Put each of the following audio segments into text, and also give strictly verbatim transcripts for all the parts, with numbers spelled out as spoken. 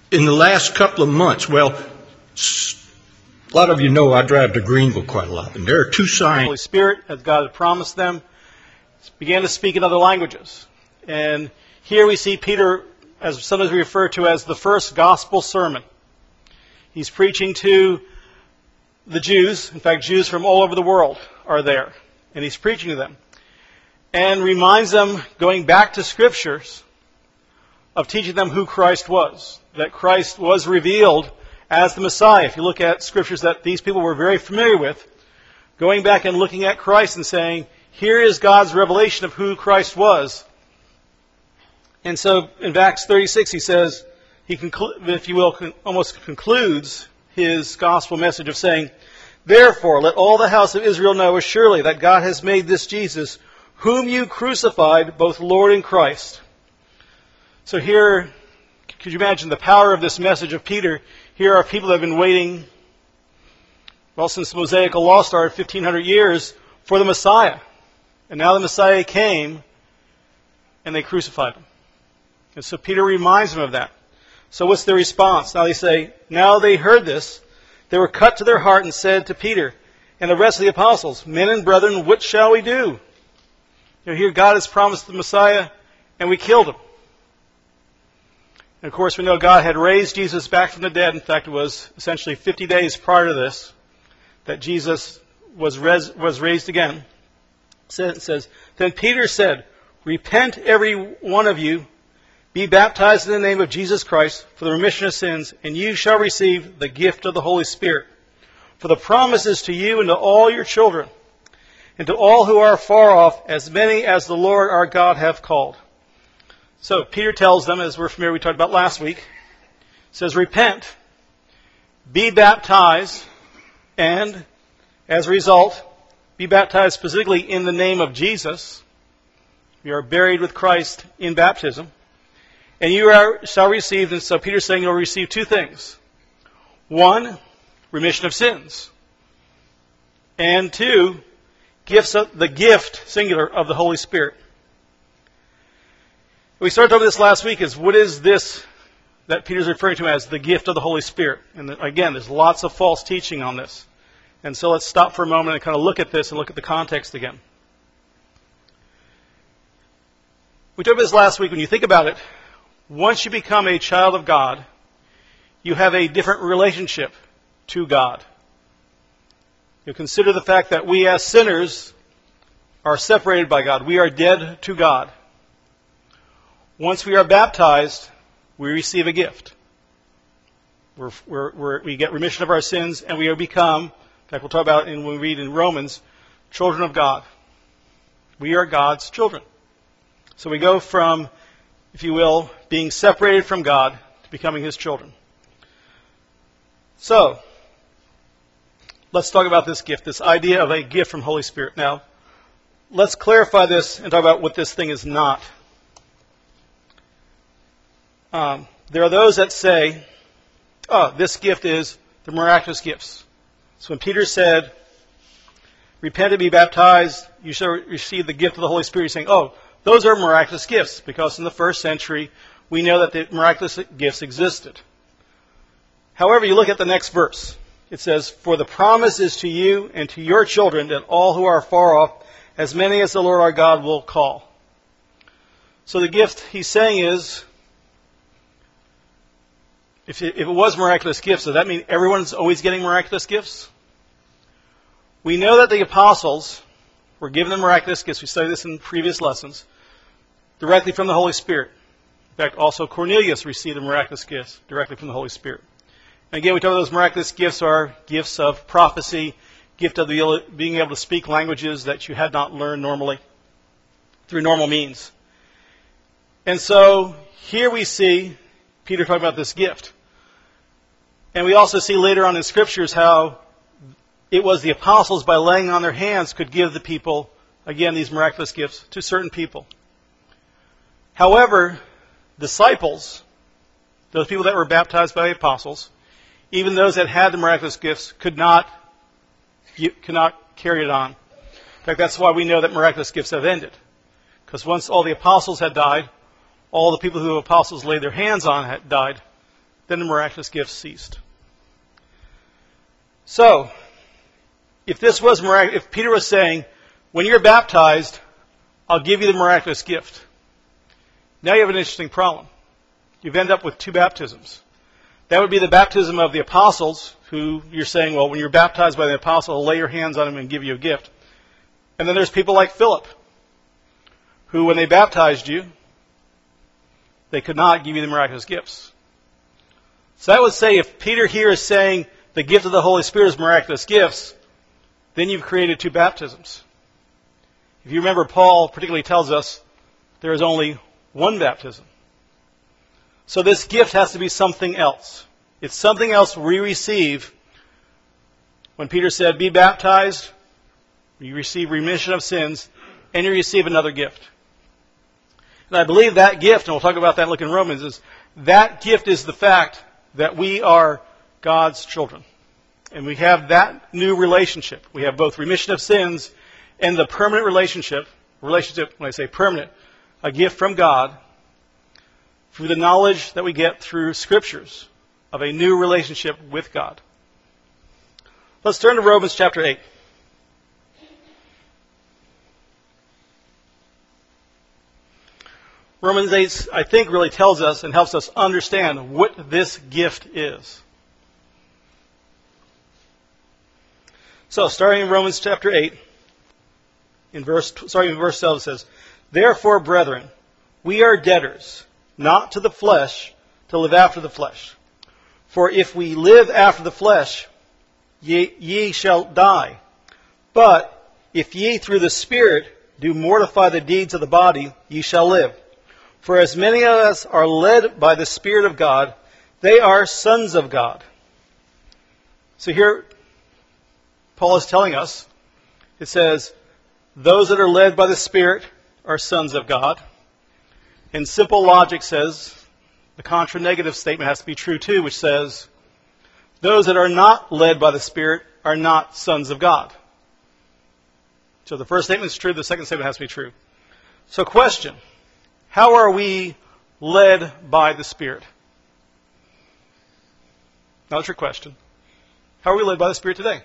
in the last couple of months, well, a lot of you know I drive to Greenville quite a lot, and there are two signs. The Holy Spirit, as God had promised them, began to speak in other languages. And here we see Peter, as sometimes we refer to as the first gospel sermon. He's preaching to the Jews. In fact, Jews from all over the world are there. And he's preaching to them. And reminds them, going back to Scriptures, of teaching them who Christ was. That Christ was revealed as the Messiah. If you look at Scriptures that these people were very familiar with, going back and looking at Christ and saying, here is God's revelation of who Christ was. And so in Acts thirty-six he says, he conclu- if you will, con- almost concludes his gospel message of saying, therefore let all the house of Israel know assuredly that God has made this Jesus, whom you crucified, both Lord and Christ. So here, could you imagine the power of this message of Peter? Here are people that have been waiting, well, since the Mosaical law started fifteen hundred years, for the Messiah. And now the Messiah came, and they crucified him. And so Peter reminds them of that. So what's their response? Now they say, now they heard this, they were cut to their heart and said to Peter and the rest of the apostles, men and brethren, what shall we do? You know, here God has promised the Messiah, and we killed him. And of course we know God had raised Jesus back from the dead. In fact, it was essentially fifty days prior to this that Jesus was, res- was raised again. It says, then Peter said, repent every one of you, be baptized in the name of Jesus Christ for the remission of sins, and you shall receive the gift of the Holy Spirit. For the promise is to you and to all your children, and to all who are far off, as many as the Lord our God hath called. So Peter tells them, as we're familiar, we talked about last week, says, repent, be baptized, and as a result, be baptized specifically in the name of Jesus. You are buried with Christ in baptism. And you are, shall receive, and so Peter's saying you'll receive two things. One, remission of sins. And two, gifts of, the gift, singular, of the Holy Spirit. We started over this last week is what is this that Peter's referring to as the gift of the Holy Spirit? And again, there's lots of false teaching on this. And so let's stop for a moment and kind of look at this and look at the context again. We talked about this last week. When you think about it, once you become a child of God, you have a different relationship to God. You consider the fact that we as sinners are separated by God. We are dead to God. Once we are baptized, we receive a gift. We're, we're, we're, we get remission of our sins, and we become, in fact, we'll talk about it when we read in Romans, children of God. We are God's children. So we go from, if you will, being separated from God to becoming His children. So, let's talk about this gift, this idea of a gift from Holy Spirit. Now, let's clarify this and talk about what this thing is not. Um, there are those that say, oh, this gift is the miraculous gifts. So when Peter said, repent and be baptized, you shall receive the gift of the Holy Spirit, he's saying, oh, those are miraculous gifts, because in the first century, we know that the miraculous gifts existed. However, you look at the next verse. It says, for the promise is to you and to your children, and all who are far off, as many as the Lord our God will call. So the gift he's saying is, if it, if it was miraculous gifts, does that mean everyone's always getting miraculous gifts? We know that the apostles were given the miraculous gifts. We studied this in previous lessons, directly from the Holy Spirit. In fact, also Cornelius received the miraculous gifts directly from the Holy Spirit. And again, we talk about those miraculous gifts are gifts of prophecy, gift of the, being able to speak languages that you had not learned normally through normal means. And so here we see Peter talking about this gift. And we also see later on in Scriptures how it was the apostles, by laying on their hands, could give the people, again, these miraculous gifts to certain people. However, disciples, those people that were baptized by the apostles, even those that had the miraculous gifts, could not, could not carry it on. In fact, that's why we know that miraculous gifts have ended. Because once all the apostles had died, all the people who the apostles laid their hands on had died, then the miraculous gifts ceased. So, if this was mirac- if Peter was saying, when you're baptized, I'll give you the miraculous gift. Now you have an interesting problem. You've ended up with two baptisms. That would be the baptism of the apostles, who you're saying, well, when you're baptized by the apostle, lay your hands on him and give you a gift. And then there's people like Philip, who when they baptized you, they could not give you the miraculous gifts. So I would say if Peter here is saying the gift of the Holy Spirit is miraculous gifts, then you've created two baptisms. If you remember, Paul particularly tells us there is only one baptism. So this gift has to be something else. It's something else we receive when Peter said, be baptized, you receive remission of sins, and you receive another gift. And I believe that gift, and we'll talk about that look in Romans, is that gift is the fact that we are God's children. And we have that new relationship. We have both remission of sins and the permanent relationship, relationship, when I say permanent, a gift from God through the knowledge that we get through Scriptures of a new relationship with God. Let's turn to Romans chapter eight. Romans eight, I think, really tells us and helps us understand what this gift is. So, starting in Romans chapter eight, in verse, starting in verse seven, it says, therefore, brethren, we are debtors, not to the flesh, to live after the flesh. For if we live after the flesh, ye, ye shall die. But if ye through the Spirit do mortify the deeds of the body, ye shall live. For as many of us are led by the Spirit of God, they are sons of God. So here, Paul is telling us, it says, those that are led by the Spirit are sons of God. And simple logic says, the contra-negative statement has to be true too, which says, those that are not led by the Spirit are not sons of God. So the first statement is true, the second statement has to be true. So question, how are we led by the Spirit? Now that's your question. How are we led by the Spirit today?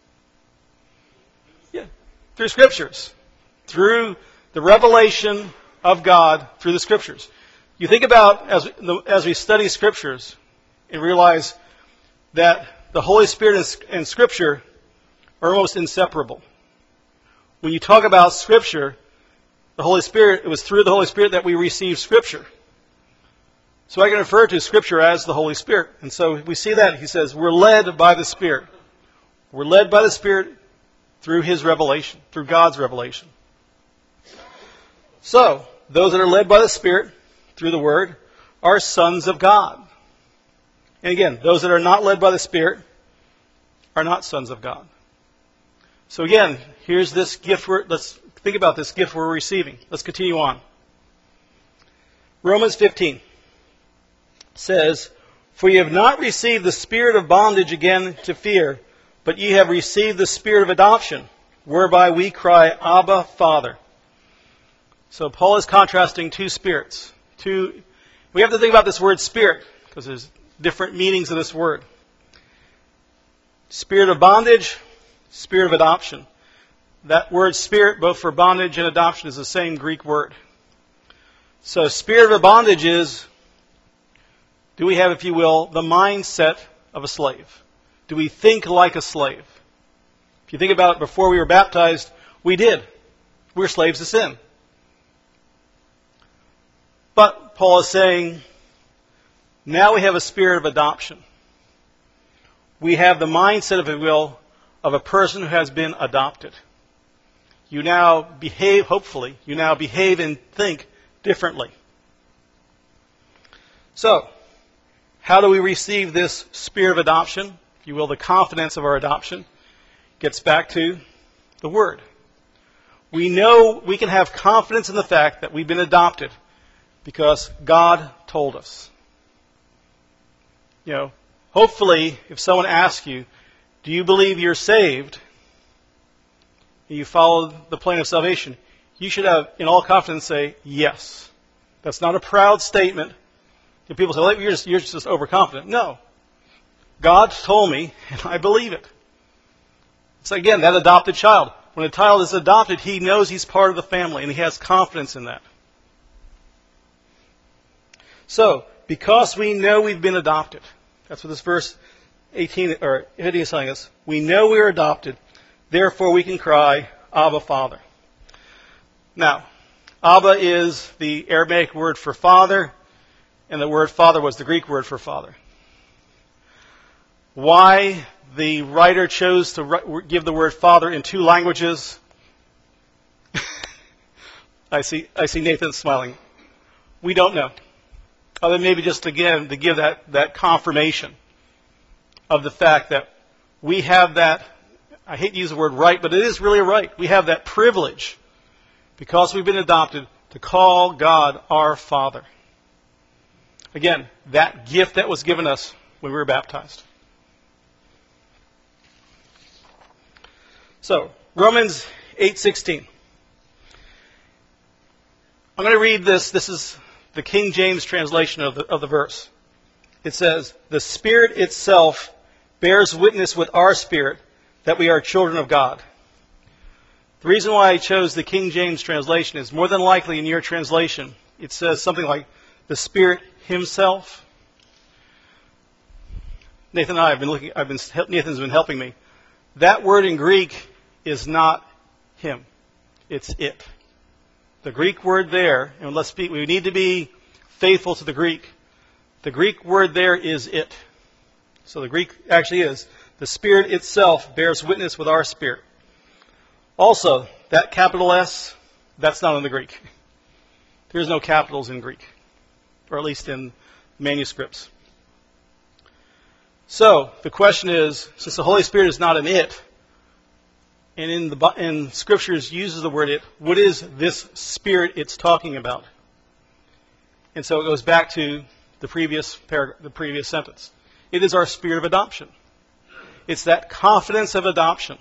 Yeah, through Scriptures. Through the revelation of God through the Scriptures. You think about, as, as we study Scriptures, and realize that the Holy Spirit and Scripture are almost inseparable. When you talk about Scripture, the Holy Spirit, it was through the Holy Spirit that we received Scripture. So I can refer to Scripture as the Holy Spirit. And so we see that. He says, we're led by the Spirit. We're led by the Spirit through His revelation, through God's revelation. So, those that are led by the Spirit through the Word are sons of God. And again, those that are not led by the Spirit are not sons of God. So again, here's this gift. We're, let's think about this gift we're receiving. Let's continue on. Romans fifteen says, for ye have not received the spirit of bondage again to fear, but ye have received the spirit of adoption, whereby we cry, Abba, Father. So Paul is contrasting two spirits. Two, we have to think about this word spirit, because there's different meanings of this word. Spirit of bondage, spirit of adoption. That word spirit, both for bondage and adoption, is the same Greek word. So spirit of bondage is, do we have, if you will, the mindset of a slave? Do we think like a slave? If you think about it, before we were baptized, we did. We were slaves to sin. But Paul is saying, now we have a spirit of adoption. We have the mindset, if you will, of a person who has been adopted. You now behave, hopefully, you now behave and think differently. So, how do we receive this spirit of adoption? If you will, the confidence of our adoption gets back to the Word. We know we can have confidence in the fact that we've been adopted because God told us. You know, hopefully, if someone asks you, do you believe you're saved? And you follow the plan of salvation, you should have, in all confidence, say, yes. That's not a proud statement. And people say, well, you're just, you're just overconfident. No. God told me, and I believe it. It's again, that adopted child. When a child is adopted, he knows he's part of the family, and he has confidence in that. So, because we know we've been adopted, that's what this verse eighteen or eighteen is telling us. We know we are adopted, therefore we can cry, Abba, Father. Now, Abba is the Aramaic word for father, and the word father was the Greek word for father. Why the writer chose to give the word father in two languages? I see I see Nathan smiling. We don't know. Other than maybe just again to give that, that confirmation of the fact that we have that, I hate to use the word right, but it is really a right. We have that privilege, because we've been adopted, to call God our Father. Again, that gift that was given us when we were baptized. So, Romans eight sixteen. I'm going to read this. This is the King James translation of the, of the verse. It says, "The Spirit itself bears witness with our spirit that we are children of God." The reason why I chose the King James translation is more than likely in your translation, it says something like, "The Spirit Himself." Nathan and I have been looking, I've been, Nathan's been helping me. That word in Greek is not Him. It's it. The Greek word there, and let's speak, we need to be faithful to the Greek. The Greek word there is it. So the Greek actually is, "The Spirit itself bears witness with our spirit." Also, that capital S, that's not in the Greek. There's no capitals in Greek, or at least in manuscripts. So, the question is, since the Holy Spirit is not an it, and in the in Scriptures uses the word it, what is this Spirit it's talking about? And so it goes back to the previous paragraph, the previous sentence. It is our spirit of adoption. It's that confidence of adoption.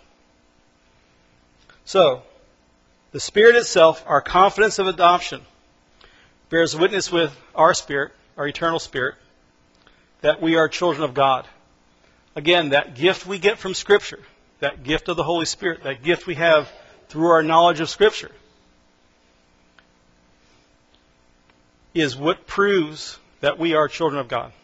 So, the Spirit itself, our confidence of adoption, bears witness with our spirit, our eternal spirit, that we are children of God. Again, that gift we get from Scripture, that gift of the Holy Spirit, that gift we have through our knowledge of Scripture, is what proves that we are children of God.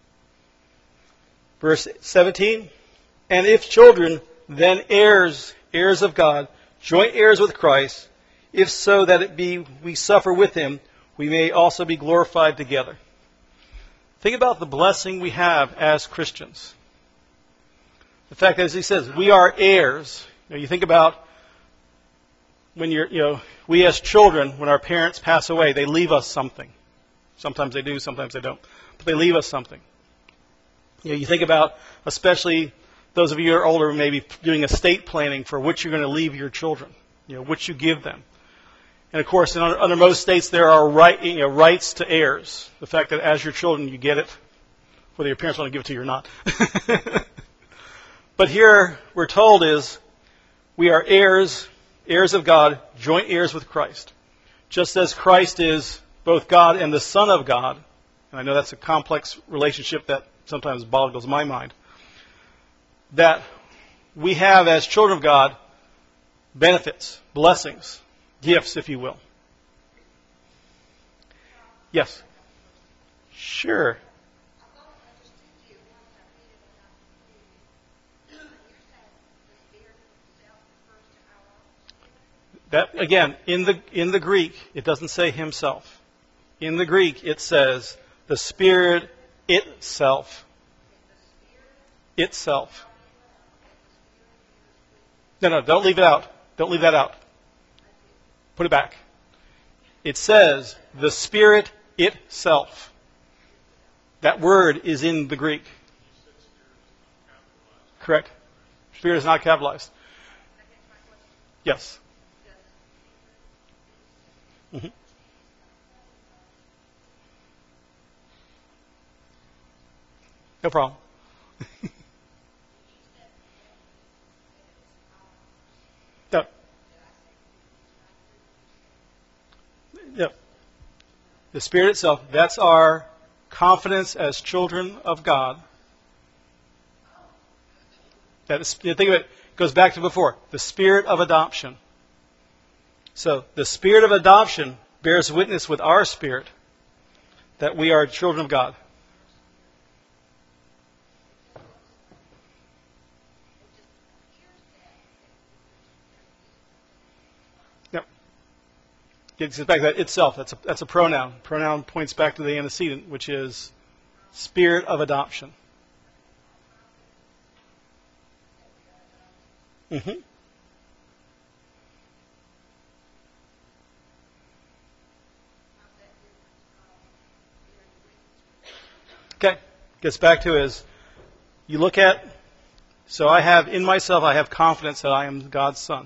Verse seventeen, "And if children, then heirs, heirs of God, joint heirs with Christ, if so that it be we suffer with Him, we may also be glorified together." Think about the blessing we have as Christians. The fact that, as he says, we are heirs. You know, you think about when you're, you know, we as children, when our parents pass away, they leave us something. Sometimes they do, sometimes they don't. But they leave us something. You know, you think about, especially those of you who are older, maybe doing estate planning for what you're going to leave your children, you know, what you give them. And of course, in, under most states, there are right, you know, rights to heirs. The fact that as your children, you get it, whether your parents want to give it to you or not. But here, we're told is, we are heirs, heirs of God, joint heirs with Christ. Just as Christ is both God and the Son of God, and I know that's a complex relationship that sometimes boggles my mind, that we have as children of God benefits, blessings, gifts, if you will. Yes? Sure. That, again, in the in the Greek, it doesn't say Himself. In the Greek, it says the Spirit itself. Itself. No, no, don't leave it out. Don't leave that out. Put it back. It says the Spirit itself. That word is in the Greek. Correct. Spirit is not capitalized. Yes. Mm-hmm. No problem. No. No. The Spirit itself, that's our confidence as children of God. That is, think of it, it goes back to before, the spirit of adoption. So the spirit of adoption bears witness with our spirit that we are children of God. Yep. It gets back to that itself. That's a, that's a pronoun. Pronoun points back to the antecedent, which is spirit of adoption. Mm-hmm. Okay. Gets back to is, you look at, so I have, in myself, I have confidence that I am God's son.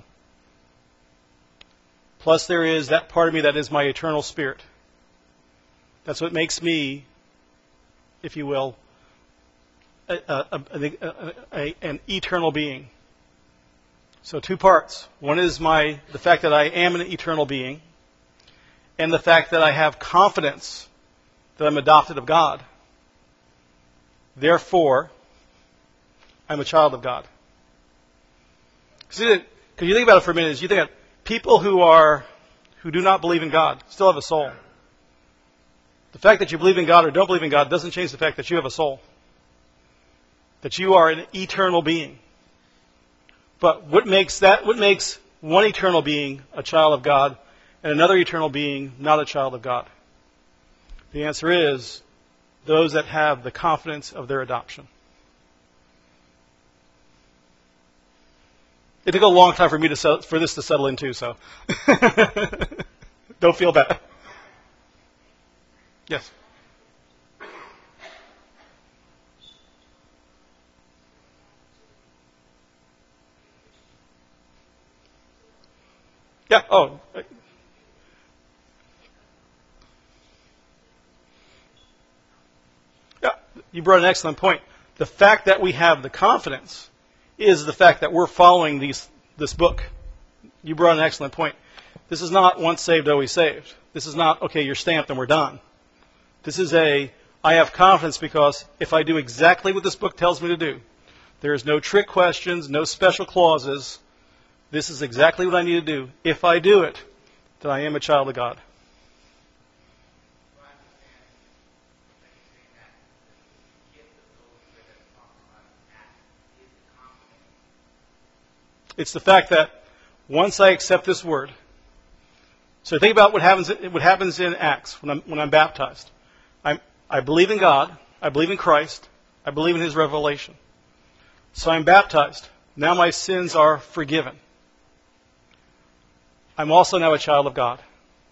Plus there is that part of me that is my eternal spirit. That's what makes me, if you will, a, a, a, a, an eternal being. So two parts. One is my the fact that I am an eternal being, and the fact that I have confidence that I'm adopted of God. Therefore, I'm a child of God. Because you think about it for a minute, is you think of people who are who do not believe in God still have a soul. The fact that you believe in God or don't believe in God doesn't change the fact that you have a soul. That you are an eternal being. But what makes that what makes one eternal being a child of God and another eternal being not a child of God? The answer is those that have the confidence of their adoption. It took a long time for me to settle, for this to settle in too, so don't feel bad. Yes. Yeah. Oh. Yeah. You brought an excellent point. The fact that we have the confidence is the fact that we're following these, this book. You brought an excellent point. This is not once saved, always saved. This is not, okay, you're stamped and we're done. This is a, I have confidence because if I do exactly what this book tells me to do, there's no trick questions, no special clauses. This is exactly what I need to do. If I do it, then I am a child of God. It's the fact that once I accept this word, so think about what happens. What happens in Acts when I'm when I'm baptized. I I believe in God. I believe in Christ. I believe in His revelation. So I'm baptized. Now my sins are forgiven. I'm also now a child of God.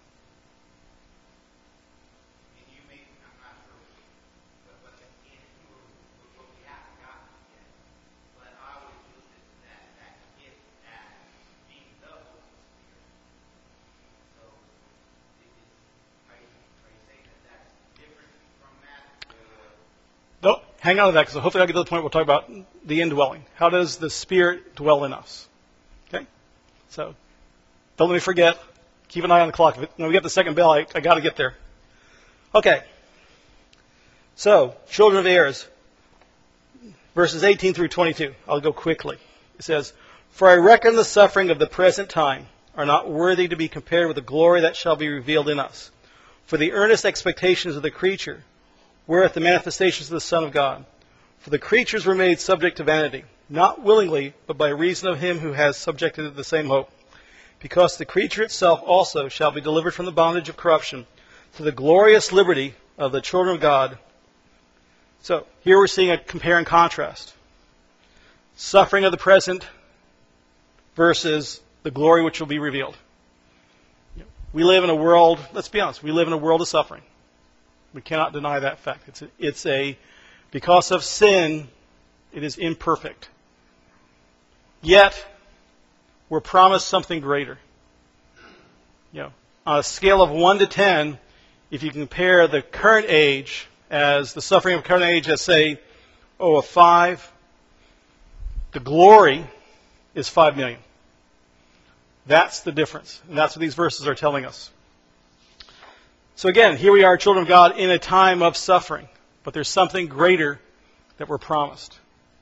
No, hang on to that because hopefully I'll get to the point we'll talk about the indwelling. How does the Spirit dwell in us? Okay? So, don't let me forget. Keep an eye on the clock. When we get the second bell, I, I got to get there. Okay. So, children of heirs, verses eighteen through twenty-two. I'll go quickly. It says, "For I reckon the suffering of the present time are not worthy to be compared with the glory that shall be revealed in us. For the earnest expectations of the creature whereat the manifestations of the Son of God. For the creatures were made subject to vanity, not willingly, but by reason of him who has subjected it to the same hope. Because the creature itself also shall be delivered from the bondage of corruption to the glorious liberty of the children of God." So, here we're seeing a compare and contrast. Suffering of the present versus the glory which will be revealed. We live in a world, let's be honest, we live in a world of suffering. We cannot deny that fact. It's a, it's a, because of sin, it is imperfect. Yet, we're promised something greater. You know, on a scale of one to ten, if you compare the current age as the suffering of current age as, say, oh, a five, the glory is five million. That's the difference. And that's what these verses are telling us. So again, here we are, children of God, in a time of suffering. But there's something greater that we're promised.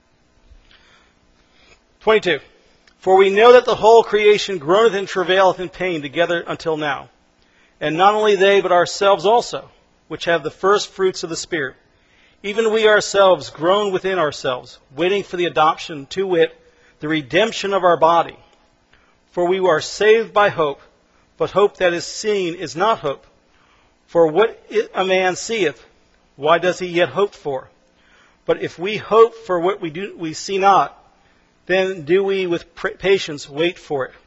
twenty-two. For we know that the whole creation groaneth and travaileth in pain together until now. And not only they, but ourselves also, which have the first fruits of the Spirit. Even we ourselves groan within ourselves, waiting for the adoption, to wit, the redemption of our body. For we are saved by hope, but hope that is seen is not hope. For what a man seeth, why does he yet hope for? But if we hope for what we do, we see not, then do we with patience wait for it.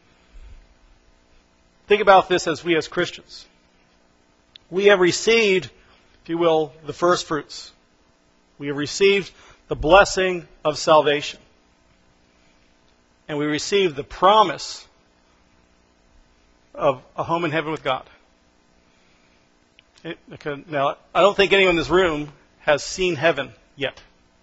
Think about this as we as Christians. We have received, if you will, the first fruits. We have received the blessing of salvation. And we received the promise of a home in heaven with God. It, okay, now, I don't think anyone in this room has seen heaven yet.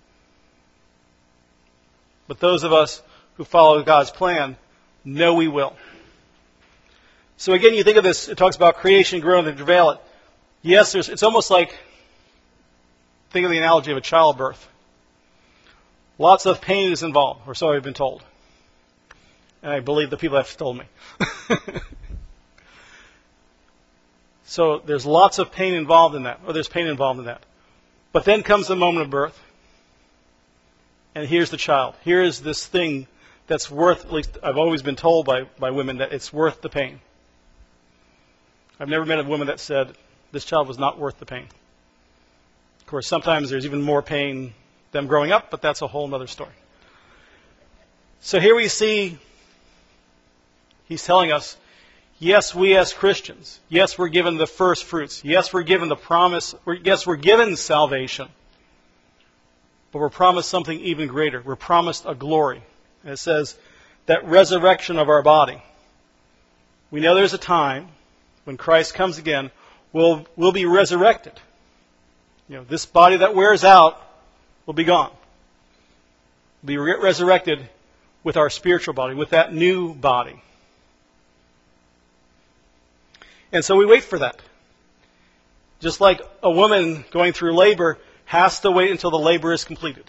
But those of us who follow God's plan know we will. So again, you think of this, it talks about creation, growth, and travail. Yes, there's, it's almost like, think of the analogy of a childbirth. Lots of pain is involved, or so I've been told. And I believe the people have told me. So there's lots of pain involved in that, or there's pain involved in that. But then comes the moment of birth. And here's the child. Here is this thing that's worth, at least I've always been told by, by women, that it's worth the pain. I've never met a woman that said, this child was not worth the pain. Of course, sometimes there's even more pain them growing up, but that's a whole other story. So here we see, he's telling us, yes, we as Christians, yes, we're given the first fruits. Yes, we're given the promise. We're, yes, we're given salvation. But we're promised something even greater. We're promised a glory. And it says that resurrection of our body. We know there's a time when Christ comes again, we'll, we'll be resurrected. You know, this body that wears out will be gone. We'll be re- resurrected with our spiritual body, with that new body. And so we wait for that. Just like a woman going through labor has to wait until the labor is completed.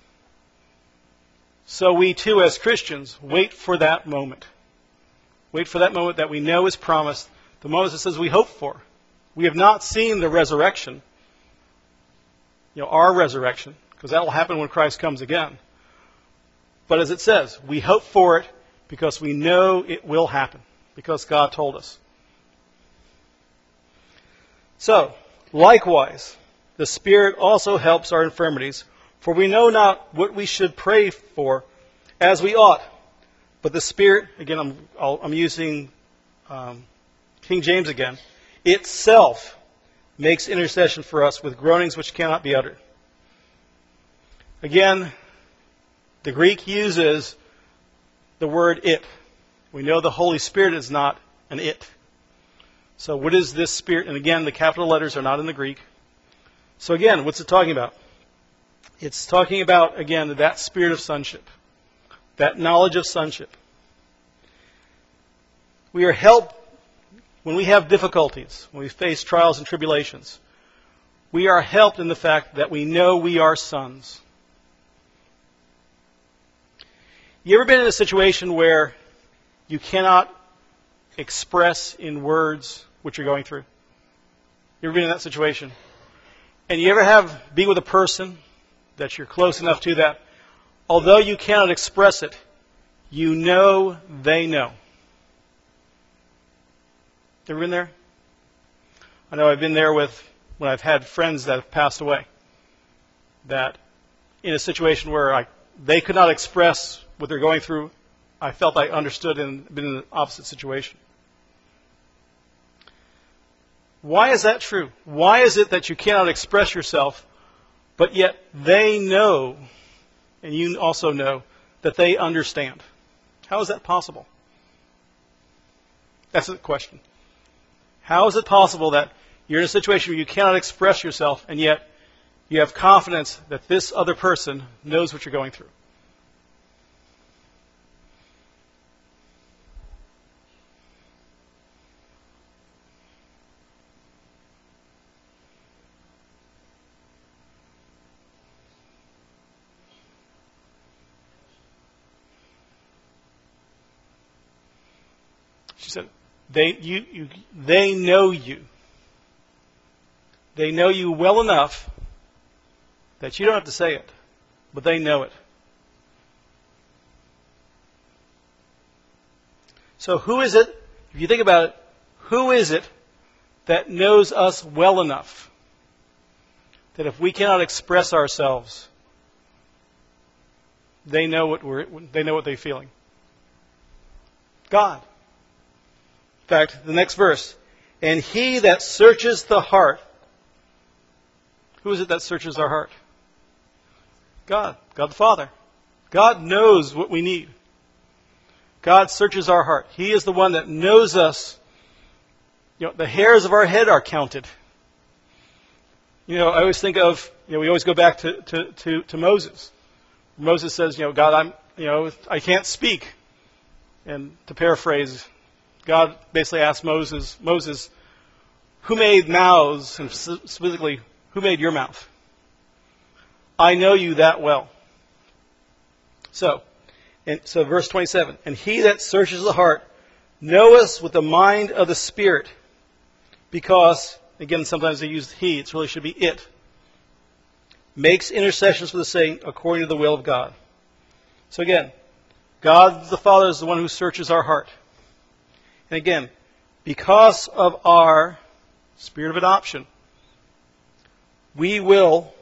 So we too, as Christians, wait for that moment. Wait for that moment that we know is promised, the moment that says we hope for. We have not seen the resurrection, you know, our resurrection, because that will happen when Christ comes again. But as it says, we hope for it because we know it will happen, because God told us. So, likewise, the Spirit also helps our infirmities, for we know not what we should pray for as we ought. But the Spirit, again, I'm, I'll, I'm using um, King James again, itself makes intercession for us with groanings which cannot be uttered. Again, the Greek uses the word it. We know the Holy Spirit is not an it. So what is this Spirit? And again, the capital letters are not in the Greek. So again, what's it talking about? It's talking about, again, that spirit of sonship. That knowledge of sonship. We are helped when we have difficulties, when we face trials and tribulations. We are helped in the fact that we know we are sons. You ever been in a situation where you cannot express in words what you're going through? You ever been in that situation? And you ever have, be with a person that you're close enough to that, although you cannot express it, you know they know. Ever been there? I know I've been there with, when I've had friends that have passed away, that in a situation where I, they could not express what they're going through, I felt I understood and been in the opposite situation. Why is that true? Why is it that you cannot express yourself, but yet they know, and you also know, that they understand? How is that possible? That's the question. How is it possible that you're in a situation where you cannot express yourself, and yet you have confidence that this other person knows what you're going through? said, they, you, you, they know you. They know you well enough that you don't have to say it, but they know it. So who is it, if you think about it, who is it that knows us well enough that if we cannot express ourselves, they know what we're, they know what they're feeling? God. In fact, the next verse, and he that searches the heart. Who is it that searches our heart? God. God the Father. God knows what we need. God searches our heart. He is the one that knows us. You know, the hairs of our head are counted. You know, I always think of, you know, we always go back to, to, to, to Moses. Moses says, you know, God, I'm, you know, I can't speak. And to paraphrase, God basically asked Moses, Moses, who made mouths, and specifically, who made your mouth? I know you that well. So, and so verse twenty-seven, and he that searches the heart knoweth with the mind of the Spirit, because, again, sometimes they use he, it really should be it, makes intercessions for the saint according to the will of God. So again, God the Father is the one who searches our heart. And again, because of our spirit of adoption, we will,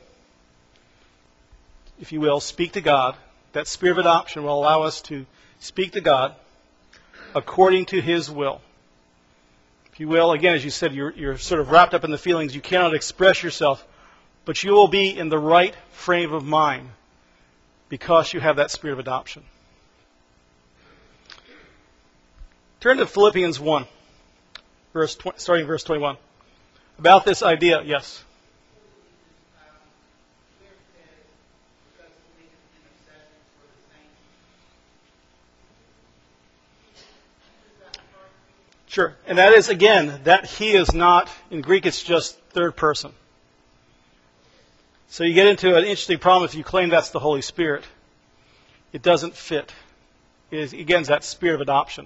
if you will, speak to God. That spirit of adoption will allow us to speak to God according to His will. If you will, again, as you said, you're, you're sort of wrapped up in the feelings. You cannot express yourself, but you will be in the right frame of mind because you have that spirit of adoption. Turn to Philippians one, verse twenty, starting verse twenty-one. About this idea, yes. Sure. And that is, again, that he is not, in Greek it's just third person. So you get into an interesting problem if you claim that's the Holy Spirit. It doesn't fit. It is, again, it's that spirit of adoption.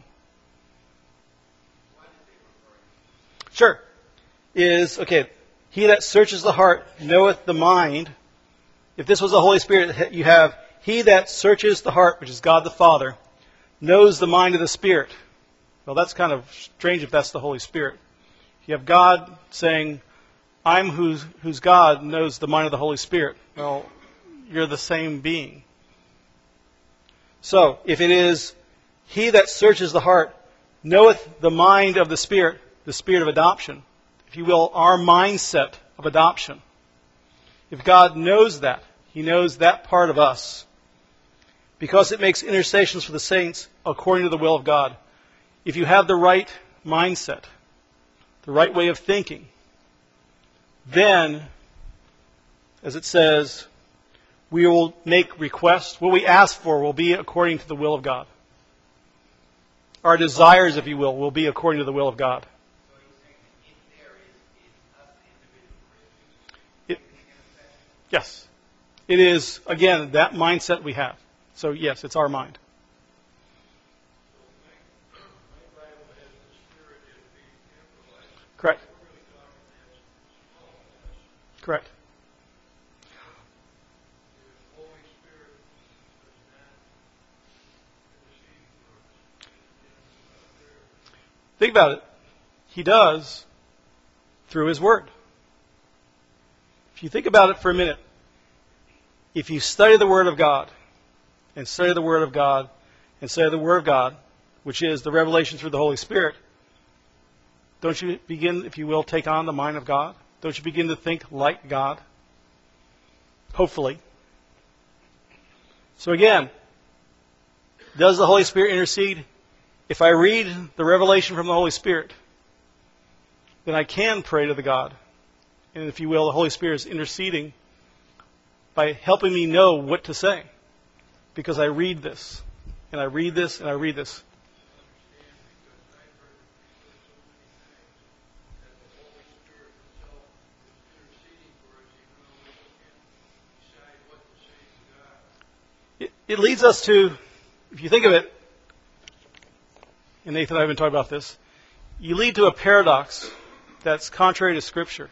Sure. Is, okay, he that searches the heart knoweth the mind. If this was the Holy Spirit, you have, he that searches the heart, which is God the Father, knows the mind of the Spirit. Well, that's kind of strange if that's the Holy Spirit. You have God saying, I'm who's, who's God knows the mind of the Holy Spirit. Well, you're the same being. So, if it is, he that searches the heart knoweth the mind of the Spirit, the spirit of adoption, if you will, our mindset of adoption. If God knows that, He knows that part of us, because it makes intercessions for the saints according to the will of God. If you have the right mindset, the right way of thinking, then, as it says, we will make requests. What we ask for will be according to the will of God. Our desires, if you will, will be according to the will of God. It, yes. It is, again, that mindset we have. So, yes, it's our mind. Correct. Correct. Think about it. He does through His Word. If you think about it for a minute, if you study the Word of God, and study the Word of God, and study the Word of God, which is the revelation through the Holy Spirit, don't you begin, if you will, take on the mind of God? Don't you begin to think like God? Hopefully. So again, does the Holy Spirit intercede? If I read the revelation from the Holy Spirit, then I can pray to the God. And if you will, the Holy Spirit is interceding by helping me know what to say. Because I read this, and I read this, and I read this. It, it leads us to, if you think of it, and Nathan and I have been talking about this, you lead to a paradox that's contrary to Scripture.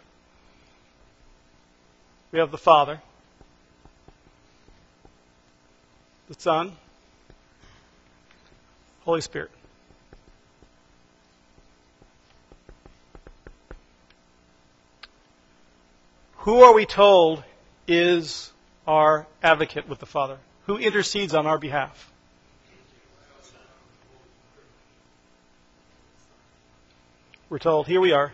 We have the Father, the Son, Holy Spirit. Who are we told is our advocate with the Father? Who intercedes on our behalf? We're told, here we are.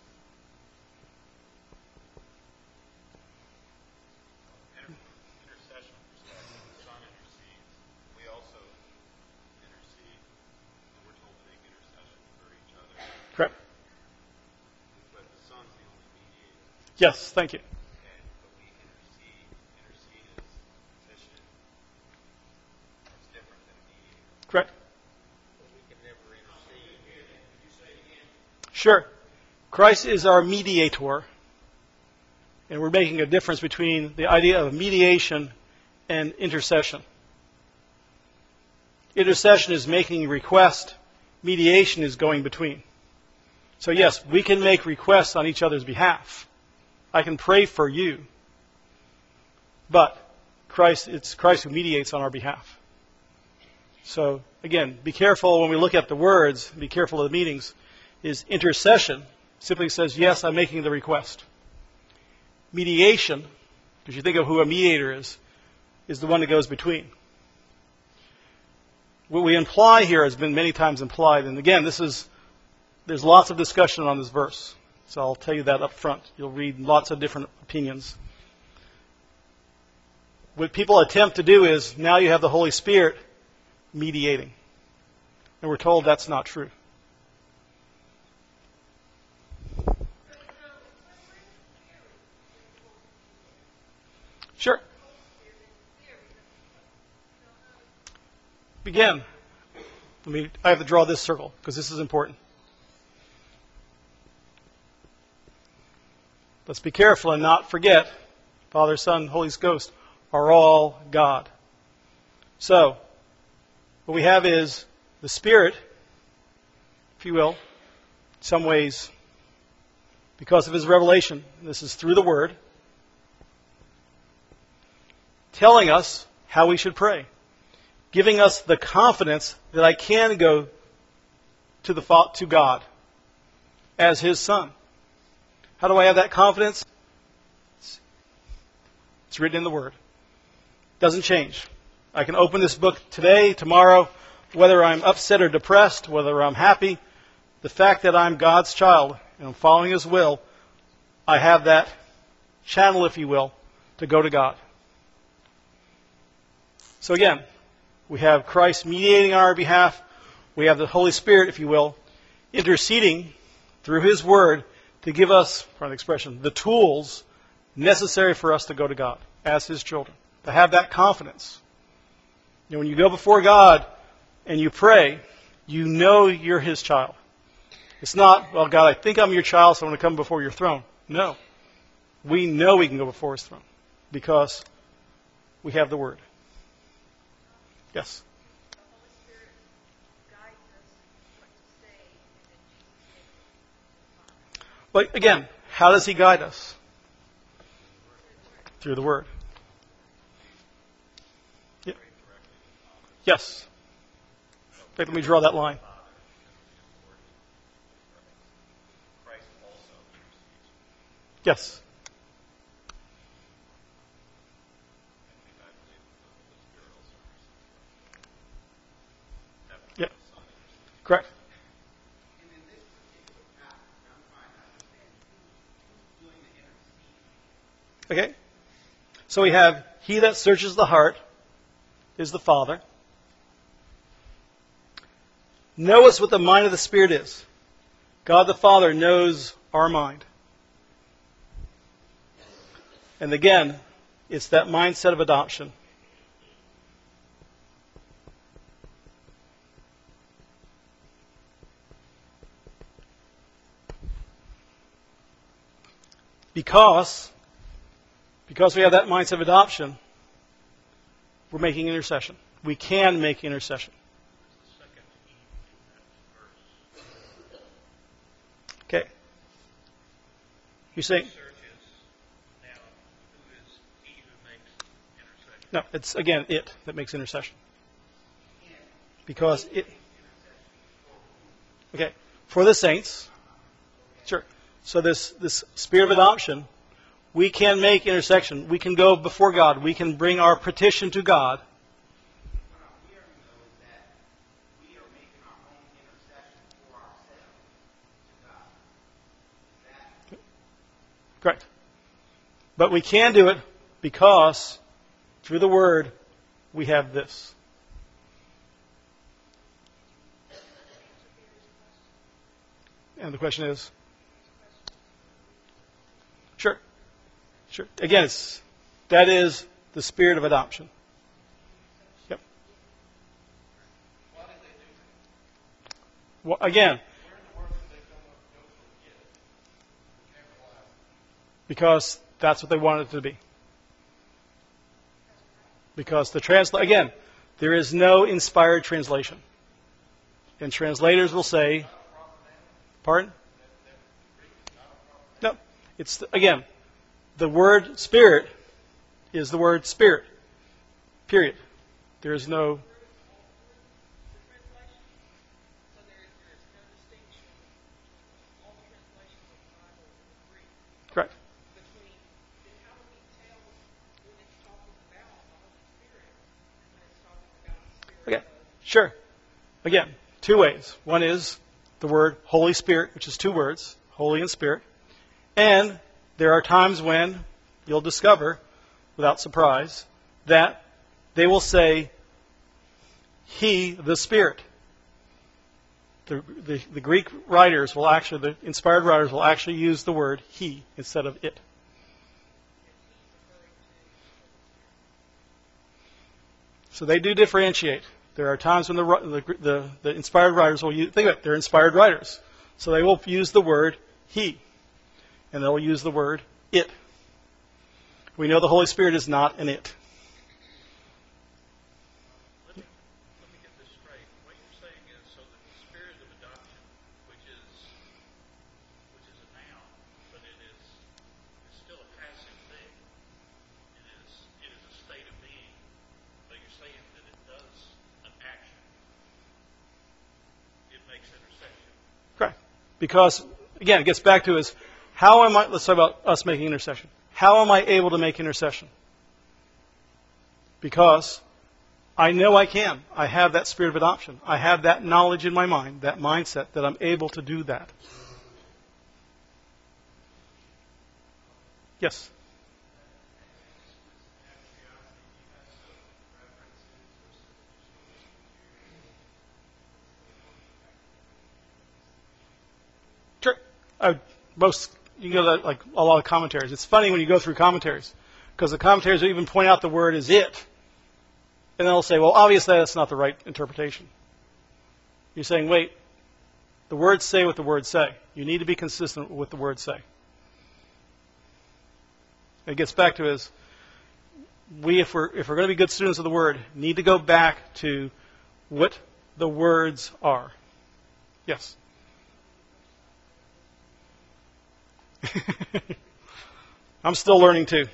Intercession. The Son intercedes. We also intercede. We're told to make intercession for each other. Correct. But the Son's the only mediator. Yes, thank you. Okay, but we intercede. Intercede is petition. That's different than mediator. Correct. But we can never intercede. Could you say it again? Sure. Christ is our mediator. And we're making a difference between the idea of mediation and intercession. Intercession is making a request. Mediation is going between. So yes, we can make requests on each other's behalf. I can pray for you. But Christ, it's Christ who mediates on our behalf. So again, be careful when we look at the words, be careful of the meanings. Is intercession simply says, yes, I'm making the request. Mediation, because you think of who a mediator is, is the one that goes between. What we imply here has been many times implied, and again, this is there's lots of discussion on this verse. So I'll tell you that up front. You'll read lots of different opinions. What people attempt to do is, now you have the Holy Spirit mediating. And we're told that's not true. Sure. Begin. Let me, I have to draw this circle because this is important. Let's be careful and not forget Father, Son, Holy Ghost are all God. So, what we have is the Spirit, if you will, in some ways, because of His revelation, this is through the Word, telling us how we should pray, giving us the confidence that I can go to the to God as His Son. How do I have that confidence? It's written in the Word. It doesn't change. I can open this book today, tomorrow, whether I'm upset or depressed, whether I'm happy. The fact that I'm God's child and I'm following His will, I have that channel, if you will, to go to God. So again, we have Christ mediating on our behalf. We have the Holy Spirit, if you will, interceding through His Word to give us, pardon the expression, the tools necessary for us to go to God as His children, to have that confidence. You know, when you go before God and you pray, you know you're His child. It's not, well, God, I think I'm your child, so I'm going to come before your throne. No. We know we can go before His throne because we have the Word. Yes? The Holy Spirit guides us what to say and then Jesus takes But again, how does He guide us? Through the Word. Yep. Yes. In fact, let me draw that line. Christ also intercedes. Yes. And I believe the Spirit also intercedes. After Yep. the Son intercedes. Correct. And in this particular passage, I'm trying to understand who's, who's doing the interceding. Okay. So we have, He that searches the heart is the Father. Know us what the mind of the Spirit is. God the Father knows our mind. And again, it's that mindset of adoption. Because, because we have that mindset of adoption, we're making intercession. We can make intercession. You saying? Searches now who is he who makes intercession. No, it's, again, it that makes intercession. Because it... Okay, for the saints. Sure. So this, this spirit of adoption, we can make intercession. We can go before God. We can bring our petition to God. What I'm hearing, though, is that we are making our own intercession for ourselves to God. That Correct. But we can do it because through the Word we have this. And the question is? Sure. Sure. Again, it's, that is the spirit of adoption. Yep. Why did they do that? Well, again, Where in the world did they come up go from it? Capitalize. because that's what they wanted it to be. Because the transla again, there is no inspired translation. And translators will say, pardon? No. It's, again, the word spirit is the word spirit. Period. There is no... So there, there is no distinction between all the translations of the Bible in the Greek Correct. between then how do we tell when it's talking about the Holy Spirit and when it's talking about the Spirit Okay. of Sure. Again, two ways. One is the word Holy Spirit, which is two words, holy and spirit. And there are times when you'll discover, without surprise, that they will say, He, the Spirit. The, the, the Greek writers will actually, the inspired writers will actually use the word He instead of it. So they do differentiate. There are times when the, the, the, the inspired writers will use, think of it, they're inspired writers. So they will use the word He. And they'll use the word it. We know the Holy Spirit is not an it. Let me, let me get this straight. What you're saying is so that the spirit of adoption, which is which is a noun, but it is it's still a passive thing. It is it is a state of being. But you're saying that it does an action. It makes intercession. Correct. Because, again, it gets back to is, how am I, let's talk about us making intercession. How am I able to make intercession? Because I know I can. I have that spirit of adoption. I have that knowledge in my mind, that mindset, that I'm able to do that. Yes? Sure. Uh, most, you can go to like a lot of commentaries. It's funny when you go through commentaries, because the commentaries will even point out the word as it. And they'll say, well, obviously that's not the right interpretation. You're saying, wait, the words say what the words say. You need to be consistent with what the words say. It gets back to is, we, if we're, if we're going to be good students of the Word, need to go back to what the words are. Yes? I'm still learning too.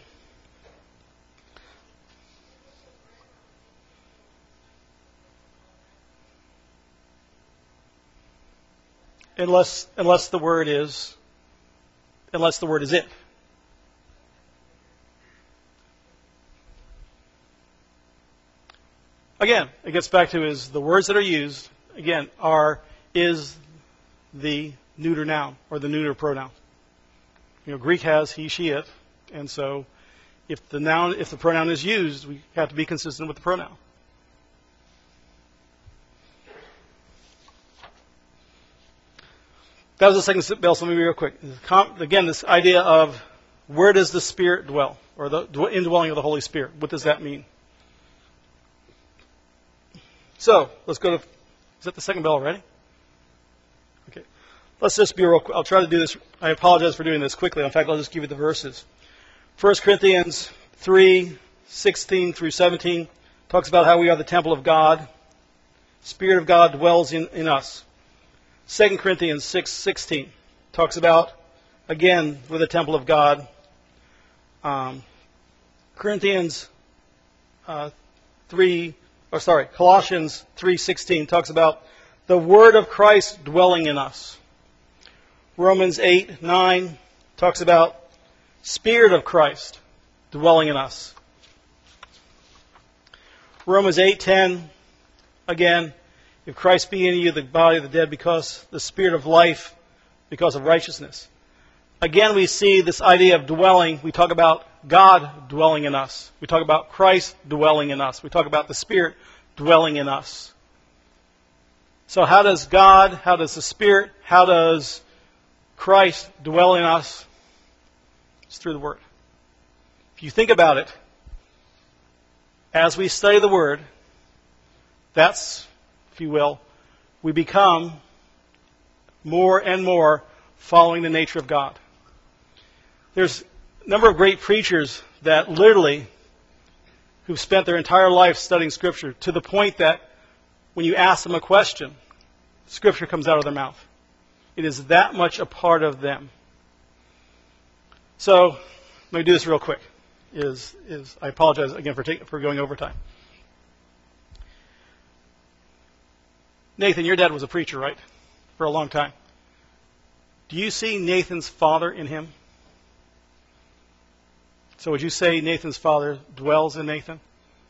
Unless, unless the word is, unless the word is it. Again, it gets back to is the words that are used, again, are, is the neuter noun or the neuter pronoun. You know, Greek has he, she, it, and so if the noun, if the pronoun is used, we have to be consistent with the pronoun. That was the second bell, so let me be real quick. Again, this idea of where does the Spirit dwell, or the indwelling of the Holy Spirit. What does that mean? So, let's go to, is that the second bell already? Okay. Let's just be real quick. I'll try to do this. I apologize for doing this quickly. In fact, I'll just give you the verses. First Corinthians three, sixteen through seventeen talks about how we are the temple of God. Spirit of God dwells in, in us. Second Corinthians six, sixteen talks about again, with the temple of God. Um, Corinthians uh, three, or sorry, Colossians three sixteen talks about the word of Christ dwelling in us. Romans eight nine talks about Spirit of Christ dwelling in us. Romans eight ten, again, if Christ be in you, the body of the dead, because the Spirit of life, because of righteousness. Again, we see this idea of dwelling. We talk about God dwelling in us. We talk about Christ dwelling in us. We talk about the Spirit dwelling in us. So how does God, how does the Spirit, how does Christ dwell in us? It's through the Word. If you think about it, as we study the Word, that's, if you will, we become more and more following the nature of God. There's a number of great preachers that literally, who've spent their entire life studying Scripture to the point that when you ask them a question, Scripture comes out of their mouth. It is that much a part of them. So, let me do this real quick. Is is I apologize again for taking, for going over time. Nathan, your dad was a preacher, right? For a long time. Do you see Nathan's father in him? So would you say Nathan's father dwells in Nathan?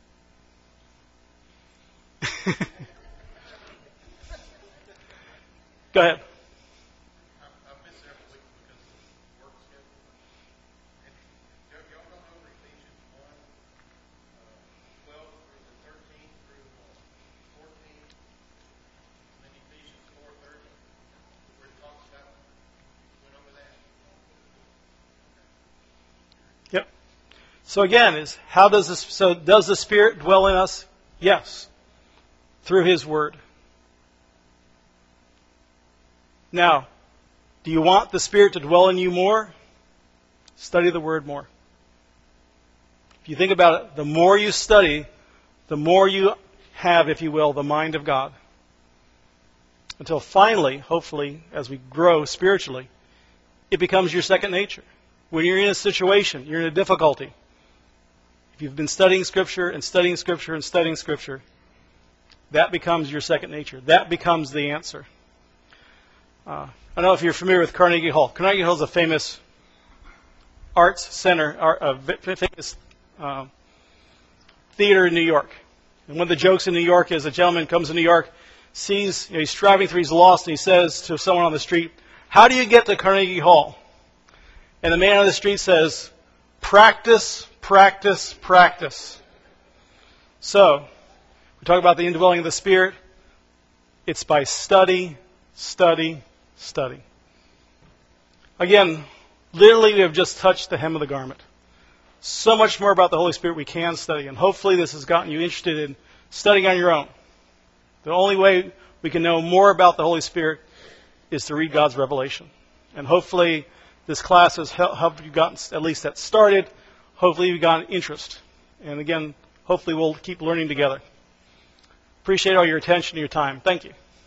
Go ahead. I've missed every week because of work schedule. And y'all y'all don't know Ephesians one, uh, twelve through the thirteen through uh, fourteen, and then Ephesians four thirty, where it talks about, went over that. Yep. So again, is how does this? So does the Spirit dwell in us? Yes, through His Word. Now, do you want the Spirit to dwell in you more? Study the Word more. If you think about it, the more you study, the more you have, if you will, the mind of God. Until finally, hopefully, as we grow spiritually, it becomes your second nature. When you're in a situation, you're in a difficulty. If you've been studying Scripture and studying Scripture and studying Scripture, that becomes your second nature. That becomes the answer. Uh, I don't know if you're familiar with Carnegie Hall. Carnegie Hall is a famous arts center, a famous uh, theater in New York. And one of the jokes in New York is a gentleman comes to New York, sees, you know, he's driving through, he's lost, and he says to someone on the street, "How do you get to Carnegie Hall?" And the man on the street says, "Practice, practice, practice." So, we talk about the indwelling of the Spirit. It's by study, study, study. Again, literally we have just touched the hem of the garment. So much more about the Holy Spirit we can study, and hopefully this has gotten you interested in studying on your own. The only way we can know more about the Holy Spirit is to read God's revelation. And hopefully this class has helped you gotten at least that started. Hopefully you've gotten interest. And again, hopefully we'll keep learning together. Appreciate all your attention and your time. Thank you.